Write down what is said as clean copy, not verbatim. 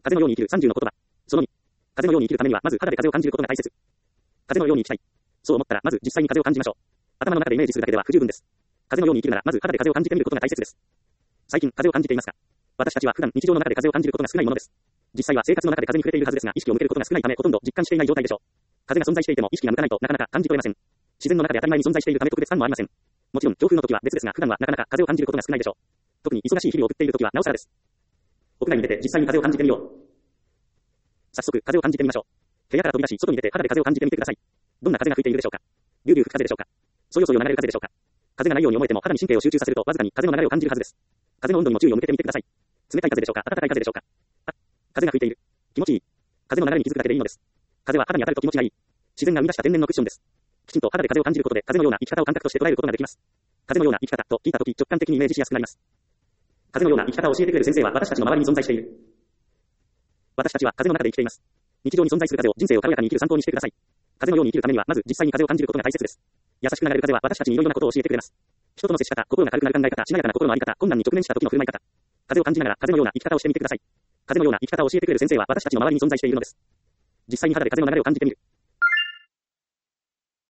風のように生きる30の言葉。その2。風のように生きるためには、まず肌で風を感じることが大切。風のように生きたい。そう思ったら、まず実際に風を感じましょう。頭の中でイメージするだけでは不十分です。風のように生きるなら、まず肌で風を感じてみることが大切です。最近、風を感じていますか？私たちは普段日常の中で風を感じることが少ないものです。実際は生活の中で風に触れているはずですが、意識を向けることが少ないため、ほとんど実感していない状態でしょう。風が存在していても意識が向かないとなかなか感じ取れません。自然の中で当たり前に存在しているため特別感もありません。もちろん強風の時は別ですが、普段はなかなか風を感じることが少ないでしょう。特に忙しい日々を送っている時はなおさらです。屋外に出て実際に風を感じてみよう。早速風を感じてみましょう。部屋から飛び出し外に出て肌で風を感じてみてください。どんな風が吹いているでしょうか。ビュービュー吹く風でしょうか。そよそよ流れる風でしょうか。風がないように思えても肌に神経を集中させるとわずかに風の流れを感じるはずです。風の温度にも注意を向けてみてください。冷たい風でしょうか、暖かい風でしょうか。あ、風が吹いている。気持ちいい。風の流れに気づくだけでいいのです。風は肌に当たると気持ちがいい。自然が生み出した天然のクッションです。きちんと肌で風を感じることで風のような生き方を感覚として捉えることができます。風のような生き方と聞いたとき直感的にイメージしやすくなります。風のような生き方を教えてくれる先生は私たちの周りに存在している。私たちは風の中で生きています。日常に存在する風を人生を軽やかに生きる参考にしてください。風のように生きるためにはまず実際に風を感じることが大切です。優しく流れる風は私たちにいろいろなことを教えてくれます。人との接し方、心が軽くなる考え方、しなやかな心のあり方、困難に直面した時の振る舞い方。風を感じながら風のような生き方をしてみてください。風のような生き方を教えてくれる先生は私たちの周りに存在しているのです。実際に肌で風の流れを感じてみる。